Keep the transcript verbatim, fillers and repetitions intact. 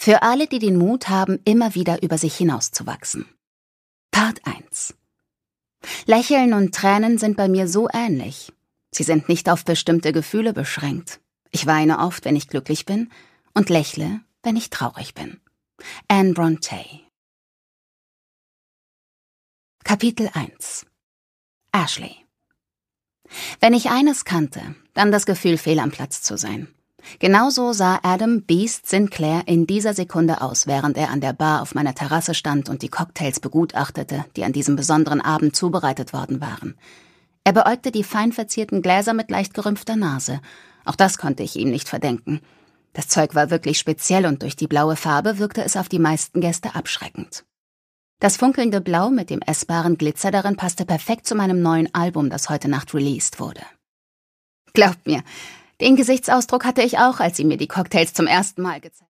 Für alle, die den Mut haben, immer wieder über sich hinauszuwachsen. Part eins. Lächeln und Tränen sind bei mir so ähnlich. Sie sind nicht auf bestimmte Gefühle beschränkt. Ich weine oft, wenn ich glücklich bin, und lächle, wenn ich traurig bin. Anne Brontë. Kapitel eins. Ashley. Wenn ich eines kannte, dann das Gefühl, fehl am Platz zu sein. Genauso sah Adam Beast Sinclair in dieser Sekunde aus, während er an der Bar auf meiner Terrasse stand und die Cocktails begutachtete, die an diesem besonderen Abend zubereitet worden waren. Er beäugte die fein verzierten Gläser mit leicht gerümpfter Nase. Auch das konnte ich ihm nicht verdenken. Das Zeug war wirklich speziell und durch die blaue Farbe wirkte es auf die meisten Gäste abschreckend. Das funkelnde Blau mit dem essbaren Glitzer darin passte perfekt zu meinem neuen Album, das heute Nacht released wurde. Glaubt mir, den Gesichtsausdruck hatte ich auch, als sie mir die Cocktails zum ersten Mal gezeigt hat.